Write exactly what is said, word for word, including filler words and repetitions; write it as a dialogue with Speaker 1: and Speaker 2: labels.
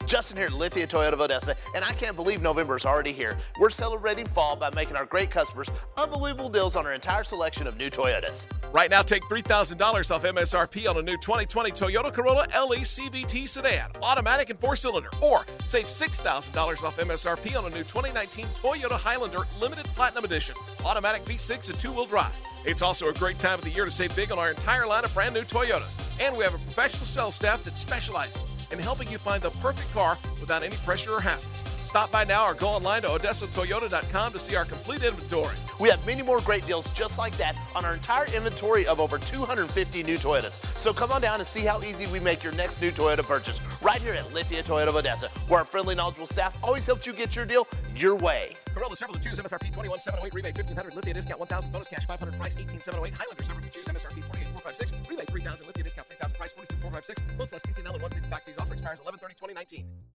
Speaker 1: Justin here at Lithia Toyota of Odessa, and I can't believe November is already here. We're celebrating fall by making our great customers unbelievable deals on our entire selection of new Toyotas.
Speaker 2: Right now, take three thousand dollars off M S R P on a new twenty twenty Toyota Corolla L E C V T sedan, automatic and four-cylinder, or save six thousand dollars off M S R P on a new twenty nineteen Toyota Highlander Limited Platinum Edition, automatic V six and two-wheel drive. It's also a great time of the year to save big on our entire line of brand new Toyotas. And we have a professional sales staff that specializes in helping you find the perfect car without any pressure or hassles. Stop by now or go online to odessa toyota dot com to see our complete inventory.
Speaker 1: We have many more great deals just like that on our entire inventory of over two hundred fifty new Toyotas. So come on down and see how easy we make your next new Toyota purchase right here at Lithia Toyota of Odessa, where our friendly, knowledgeable staff always helps you get your deal your way.
Speaker 2: Corolla several to choose, M S R P twenty-one seven oh eight, rebate fifteen hundred, Lithia discount one thousand, bonus cash five hundred, price eighteen seven oh eight, Highlander several to choose, M S R P forty-eight four fifty-six, rebate three thousand, Lithia discount three thousand, price forty-two four fifty-six, both plus fifteen dollars one fifty back. These offer expires eleven thirty twenty nineteen.